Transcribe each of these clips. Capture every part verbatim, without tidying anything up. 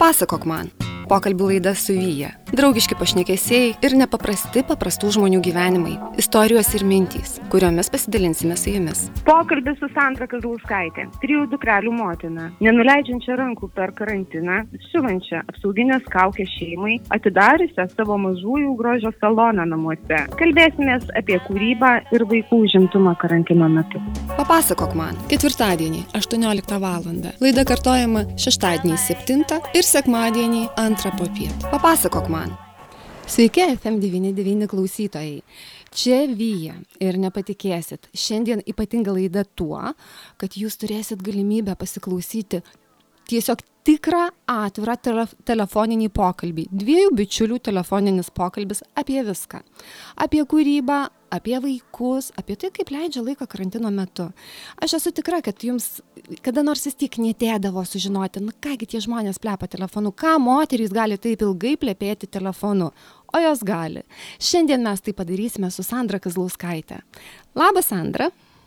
Papasakok man. Pokalbių laida su Vyja. Draugiški pašnekesiai ir nepaprasti paprastų žmonių gyvenimai. Istorijos ir mintys, kuriomis pasidalinsime su jumis. Pokalbis su Sandra Kazlauskaitė, trijų dukrelių motina, nenuleidžiančia rankų per karantiną, siuvančia apsauginės kaukės šeimai, atidariusią savo mažųjų grožio saloną namuose. Kalbėsimės apie kūrybą ir vaikų užimtumą karantino metu. Papasakok man. Ketvirtadienį, aštuonioliktą valandą. Laida kartojama šeštadienį septintą ir sekmadienį antrą popiet. Papasakok man. Sveiki, F M devyni devyni klausytojai. Čia Vyja ir nepatikėsit. Šiandien ypatinga laida tuo, kad jūs turėsit galimybę pasiklausyti tiesiog tikrą atvirą tele, telefoninį pokalbį. Dviejų bičiulių telefoninis pokalbis apie viską. Apie kūrybą, apie vaikus, apie tai, kaip leidžia laiką karantino metu. Aš esu tikra, kad jums kada nors vis tiek netėdavo sužinoti, nu kągi tie žmonės plepa telefonu, ką moterys gali taip ilgai plepėti telefonu, o jos gali. Šiandien mes tai padarysime su Sandra Kazlauskaitė. Labas, Sandra.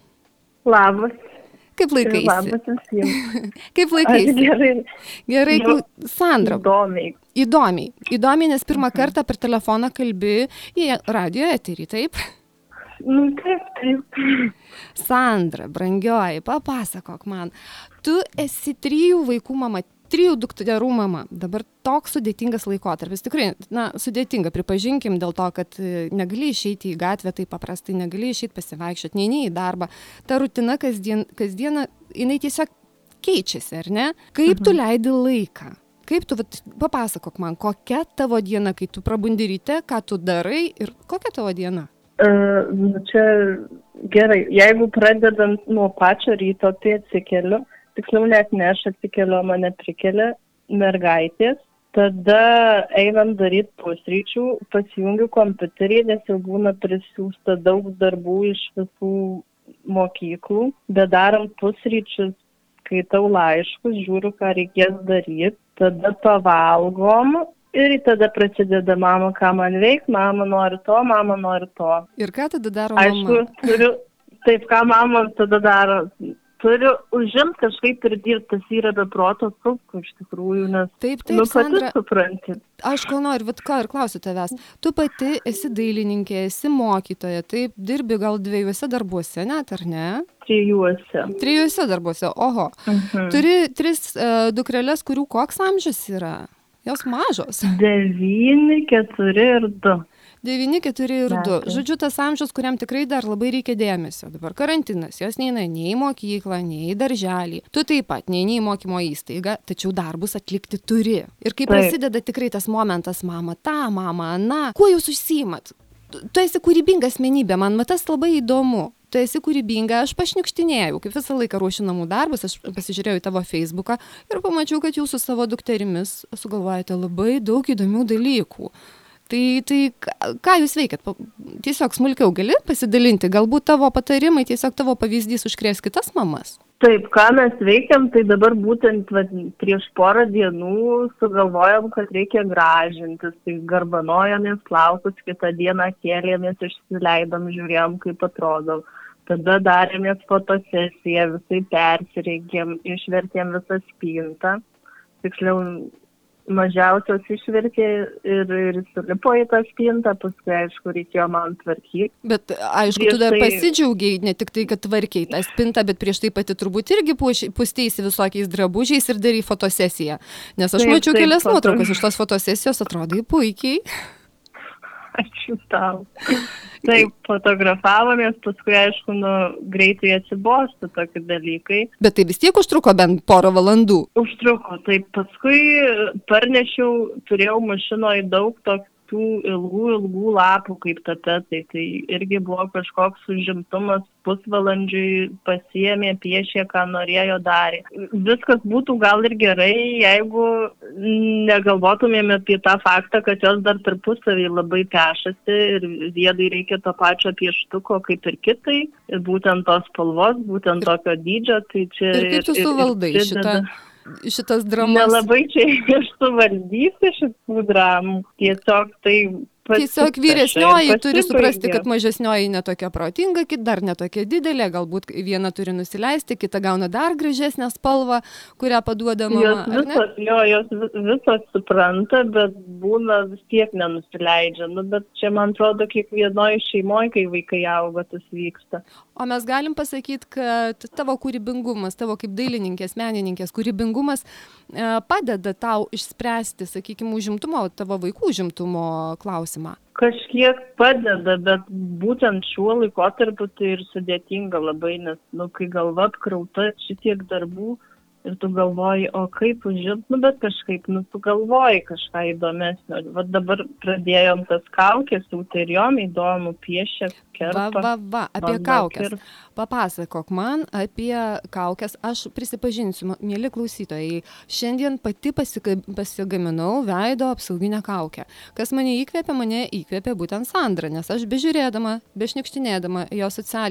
Labas. Kaip laikaisi? Labas visiems. Kaip laikaisi? Aš gerai. Gerai, Jau, Sandra. Įdomiai. Įdomiai. Įdomiai, nes pirmą uh-huh. kartą per telefoną kalbi į radio eterį, taip? Nu, taip, taip. Sandra, brangioji, papasakok man. Tu esi trijų vaikų mama, trijų dukterų mama. Dabar toks sudėtingas laikotarpis. Tikrai, na, sudėtinga, pripažinkim dėl to, kad negali išeiti į gatvę taip paprastai, negali išeiti pasivaikščioti, neini į darbą. Ta rutina kasdien, kasdieną, jinai tiesiog keičiasi, ar ne? Kaip tu leidi laiką? Kaip tu, vat, papasakok man, kokia tavo diena, kai tu prabundi ryte, ką tu darai ir kokia tavo diena? Uh, nu čia gerai, jeigu pradedant nuo pačio ryto, tai atsikeliu, tiksliau net ne aš atsikeliu, mane prikelia mergaitės, tada einam daryti pusryčių, pasijungiu kompiuterį, nes jau būna prisiųsta daug darbų iš visų mokyklų, bet darant pusryčius, skaitau laiškus, žiūriu, ką reikės daryti, tada pavalgom. Ir tada prasideda mama, ką man veik, mama nori to, mama nori to. Ir ką tada daro mama? Aišku, turiu, taip, ką mama tada daro, turiu užimti kažkaip ir dirbti, tas yra be proto sunku iš tikrųjų, nes taip, taip, nu, pati Sandra, supranti. Aš ko noriu, vat ką ir klausiu tavęs. Tu pati esi dailininkė, esi mokytoja, taip, dirbi gal dviejuose darbuose, net ar ne? Trijuose. Trijuose darbuose, oho. Mhm. Turi tris uh, dukreles, kurių koks amžius yra? Jos mažos. Devyni, keturi ir du. Devyni, keturi ir du. Žodžiu, tas amžius, kuriam tikrai dar labai reikia dėmesio. Dabar karantinas, jos neina nei į mokyklą, nei į darželį. Tu taip pat neini į mokymo įstaigą, tačiau darbus atlikti turi. Ir kai taip prasideda tikrai tas momentas, mama, ta, mama, na, kuo jūs užsiimat? Tu, tu esi kūrybinga asmenybė, man tas labai įdomu. Tu esi kūrybinga, aš pašniukštinėjau, kaip visą laiką ruošiu namų darbus, aš pasižiūrėjau į tavo Facebooką ir pamačiau, kad jūs su savo dukterimis sugalvojate labai daug įdomių dalykų. Tai, tai ką jūs veikiat? Tiesiog smulkiau gali pasidalinti, galbūt tavo patarimai, tiesiog tavo pavyzdys užkrės kitas mamas? Taip, ką mes veikiam, tai dabar būtent va, prieš porą dienų sugalvojom, kad reikia gražintis, tai garbanojomės plaukus, kitą dieną kėlėmės, išsileidom, žiūrėjom, kaip atrodo. Tada darėmės fotosesiją, visai persirengėm, išvertėm visą spintą, tiksliau mažiausios išvertė ir, ir sulipo į tą spintą, paskui, aišku, reikėjo man tvarkyti. Bet, aišku, prieš tu dar tai pasidžiaugiai, ne tik tai, kad tvarkiai tą spintą, bet prieš tai pati turbūt irgi pusteisi visokiais drabužiais ir darai fotosesiją. Nes aš taip, mačiau taip, kelias foto... nuotraukas iš tos fotosesijos, atrodai puikiai. Ačiū tau. Taip, fotografavomės, paskui, aišku, nu, greitai atsibosta tokie dalykai. Bet tai vis tiek užtruko bent porą valandų? Užtruko, taip, paskui parnešiau, turėjau mašinoje daug tokių tų ilgų, ilgų lapų kaip tapetai, tai irgi buvo kažkoks užimtumas, pusvalandžiui pasiėmė, piešė, ką norėjo, darė. Viskas būtų gal ir gerai, jeigu negalvotumėme apie tą faktą, kad jos dar tarpusavį labai pešasi ir viedai reikia to pačio pieštuko kaip ir kitai, ir būtent tos spalvos, būtent ir, tokio dydžio. Tai čia ir kaip tu suvaldai ir, ir šitą? Šitas dramas. Nelabai čia aš suvaldysiu šitų dramų. Tiesiog tai Tiesiog vyresnioji turi suprasti, kad mažesnioji netokia protinga, kita dar netokia didelė, galbūt viena turi nusileisti, kita gauna dar gražesnę spalvą, kurią paduoda mama. Jos visos, jo, jos visos supranta, bet būna vis tiek nenusileidžia. Nu, bet čia, man atrodo, kiekvienoje šeimoje, kai vaikai auga, tas vyksta. O mes galim pasakyti, kad tavo kūrybingumas, tavo kaip dailininkės, menininkės kūrybingumas e, padeda tau išspręsti, sakykime, užimtumo, tavo vaikų užimtumo klausimą. Kažkiek padeda, bet būtent šiuo laikotarpiu tai ir sudėtinga labai, nes, nu, kai galva apkrauta šitiek darbų ir tu galvoji, o kaip užimt, nu, bet kažkaip, nu, tu galvoji kažką įdomesnio. Vat dabar pradėjom tas kaukės, jau tai ir jom įdomu, piešia, kerpa. Va, va, va, apie kaukės. Papasakok man apie kaukės. Aš prisipažinsiu, mieli klausytojai, šiandien pati pasigaminau veido apsauginę kaukę. Kas mane įkvėpė, mane įkvėpė būtent Sandra, nes aš bežiūrėdama, bešnikštinėdama jo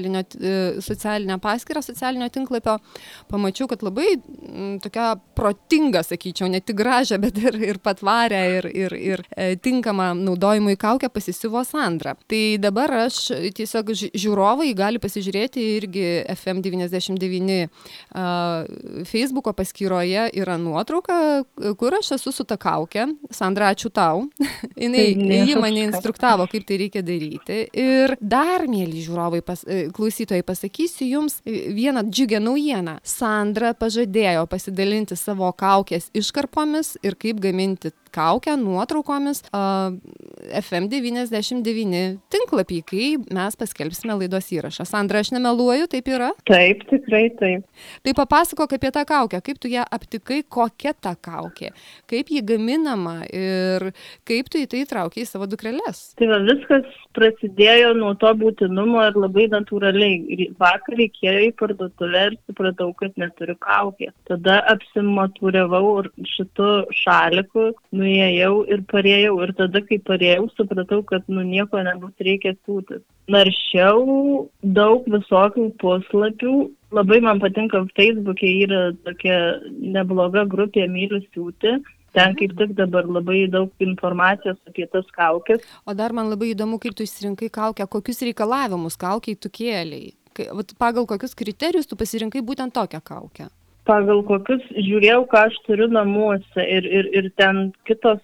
socialinę paskyrą, socialinio tinklapio, pamačiau, kad labai m, tokia protinga, sakyčiau, ne tik gražią, bet ir, ir patvarę, ir, ir, ir e, tinkamą naudojimui kaukę pasisiuvo Sandra. Tai dabar aš tiesiog žiūrovai gali pasižiūrėti irgi F M devyniasdešimt devyni uh, Facebooko paskyroje yra nuotrauka, kur aš esu su ta kaukė. Sandra, ačiū tau. Jinai, ji mane instruktavo, kaip tai reikia daryti. Ir dar, mėly žiūrovai, pas, klausytojai, pasakysiu jums vieną džiugią naujieną. Sandra pažadėjo pasidalinti savo kaukės iškarpomis ir kaip gaminti kaukę nuotraukomis uh, F M devyniasdešimt devyni tinklapį, kai mes paskelbsime laidos įrašą. Sandra, aš nemeluoju, taip yra? Taip, tikrai taip. Tai papasakok apie tą kaukę, kaip tu ją aptikai, kokia ta kaukė, kaip ji gaminama ir kaip tu į tai traukiai savo dukreles. Tai va, viskas prasidėjo nuo to būtinumo ir labai natūraliai. Vakar reikėjo į parduotuvę ir supratau, kad neturiu kaukės. Tada apsimatūriavau šitu šaliku, nuėjau ir parėjau. Ir tada, kai parėjau, supratau, kad nu nieko nebus, reikia siūtis. Naršiau daug visokių puslapių. Labai man patinka, Facebook'e yra tokia nebloga grupė Myliu siūti. Ten kaip tik dabar labai daug informacijos apie tas kaukės. O dar man labai įdomu, kaip tu išsirinkai kaukę, kokius reikalavimus kaukiai tu kėlei. Pagal kokius kriterijus tu pasirinkai būtent tokią kaukę? Pagal kokius žiūrėjau, ką aš turiu namuose ir, ir, ir ten kitos,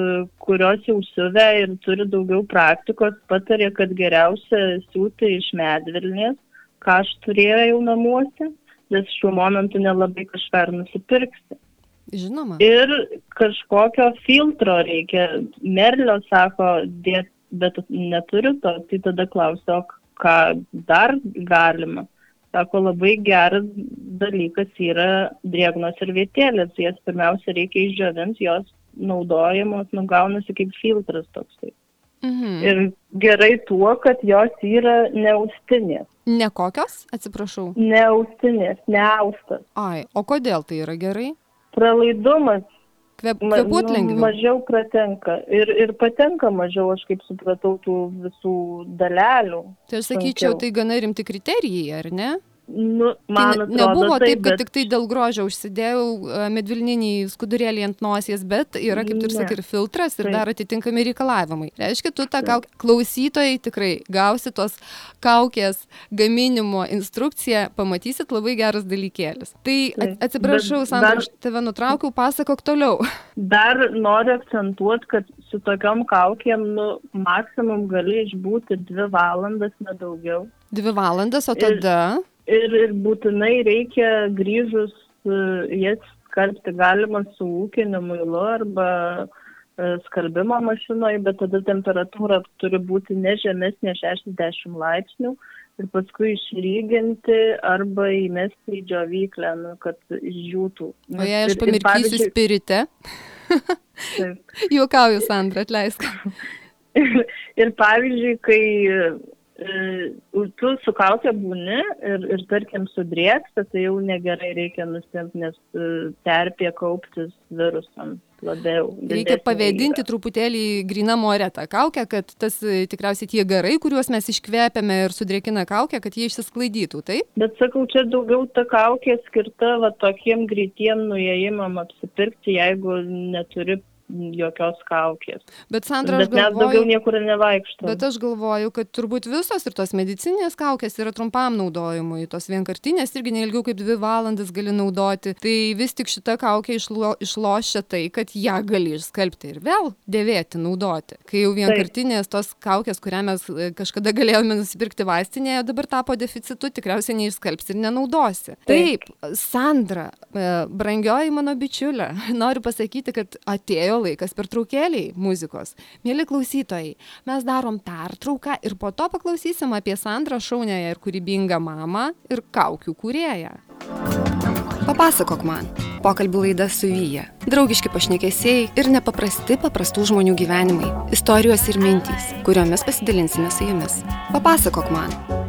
kurios jau siuvę ir turi daugiau praktikos, patarė, kad geriausia siūti iš medvilnės, ką aš turėjau namuose, nes šiuo momentu nelabai kažką ir nusipirksi. Žinoma. Ir kažkokio filtro reikia. Merlio sako, dėt, bet neturiu to, tai tada klausiu, ką dar galima. Sako, labai geras dalykas yra drėgnos servetėlės. Jas pirmiausia reikia išdžiovinti, jos naudojamos, nugaunasi kaip filtras toksai. Mhm. Ir gerai tuo, kad jos yra neaustinės. Ne kokios? Atsiprašau. Neaustinės, neaustas. Ai, o kodėl tai yra gerai? Pralaidumas. Kvep, kvėpuot lengviau. Mažiau pratenka. Ir, ir patenka mažiau, aš kaip supratau, tų visų dalelių. Tai aš sakyčiau, tai gana rimti kriterijai, ar ne? Nu, man tai atrodo, nebuvo taip, taip, kad bet... tik tai dėl grožio užsidėjau medvilninį skudurėlį ant nosies, bet yra, kaip tu ir sakai, ir filtras ir taip. Dar atitinkami reikalavimai. Reiškia, tu tą kaukę, klausytojai tikrai gausi tos kaukės gaminimo instrukciją, pamatysit labai geras dalykėlis. Tai taip. Atsiprašau, Sandra, dar... aš tave nutraukiau, pasakok toliau. Dar noriu akcentuoti, kad su tokiom kaukėm, nu, maksimum gali išbūti dvi valandas, nedaugiau. Dvi valandas, o tada... Ir, ir būtinai reikia grįžus uh, jas skalbti galima su ūkiniu muilu arba uh, skalbimo mašinoje, bet tada temperatūra turi būti ne žemesnė šešiasdešimt laipsnių ir paskui išlyginti arba įmesti į džiovyklę, nu, kad išdžiūtų. O jei aš pamirkysiu pavyzdžiui... spirite? Juokauju, Sandra, atleisk. ir, ir pavyzdžiui, kai... tu su kaukė būni ir, ir tarkim sudrėksta, tai jau negerai reikia nusimti, nes terpė kauptis virusams labiau. Reikia pavėdinti truputėlį grynam ore tą kaukę, kad tas tikriausiai tie garai, kuriuos mes iškvepiame ir sudrėkina kaukę, kad jie išsisklaidytų, taip? Bet sakau, čia daugiau ta kaukė skirta va, tokiem greitiem nuėjimam apsipirkti, jeigu neturi jokios kaukės. Bet, Sandra, aš Bet mes galvoju, daugiau niekur ir nevaikštom. bet aš galvoju, kad turbūt visos ir tos medicinės kaukės yra trumpam naudojimui, tos vienkartinės irgi neilgiau kaip dvi valandas gali naudoti. Tai vis tik šita kaukė išlo, išlošia tai, kad ją gali išskalbti ir vėl dėvėti, naudoti. Kai jau vienkartinės tos kaukės, kurią mes kažkada galėjome nusipirkti vaistinėje, dabar tapo deficitu, tikriausiai neišskalbsi ir nenaudosi. Taip, Sandra, brangioji mano bičiulė, noriu pasakyti, kad atėjo laikas pertraukėliai muzikos. Mėly klausytojai, mes darom pertrauką ir po to paklausysim apie Sandrą šauniąją ir kūrybingą mamą ir kaukių kūrėją. Papasakok man. Pokalbių laida su Vyja. Draugiški pašnekesiai ir nepaprasti paprastų žmonių gyvenimai. Istorijos ir mintys, kuriomis pasidalinsime su jumis. Papasakok man.